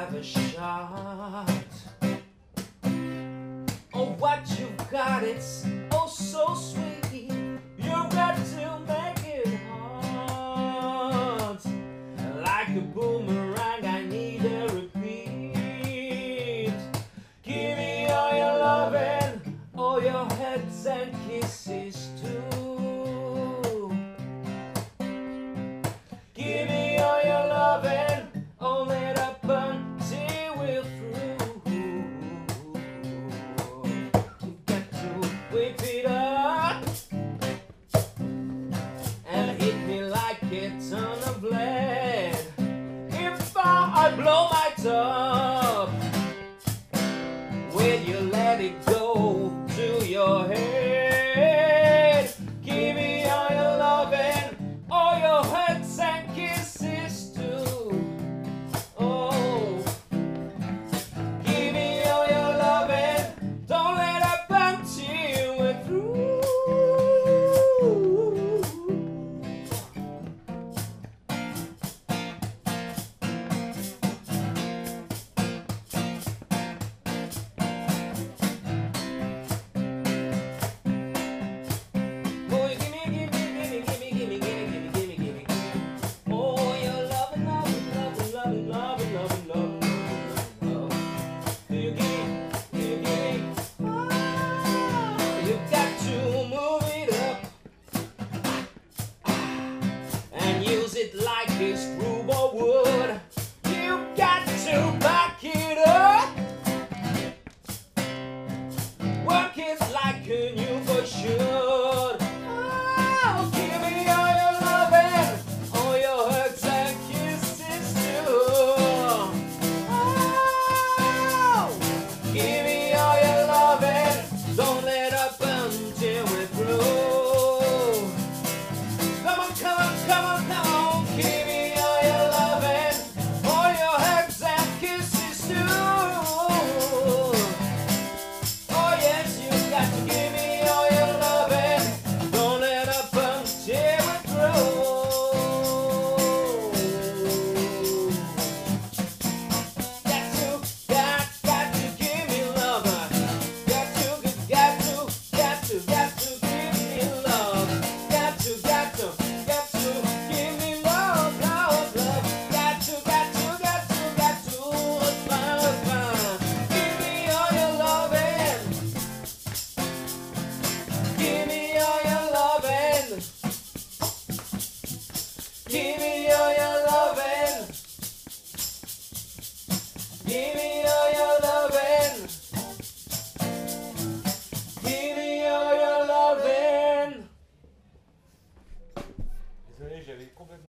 have a shot. Oh, what you've got, it's oh so sweet. You've got to make it hard. Like a boomerang, I need a repeat. Give me all your loving, all your hugs and kisses too. Give me all your loving, all it up until we're through. You've got to whip it up and hit me like a ton of lead. If I blow my top, will you let it go to your head? Give me all your loving, all your hugs and kisses too. Oh, give me all your loving, don't let up until we're through. Like a screwball would, you got to back it up. Work it like a new boy should. Oh, give me all your loving, all your hugs and kisses too. Oh, give me all your loving, don't let up until we're through. Come on, come on, come on, come on. Give me all your loving, all your hugs and kisses too. Oh yes, you got to give me all your loving, don't let up until we're through. Got to give me love. Got to give me love. Got to give me love, love, love. Got to Give me all your loving. Give me all your loving. Give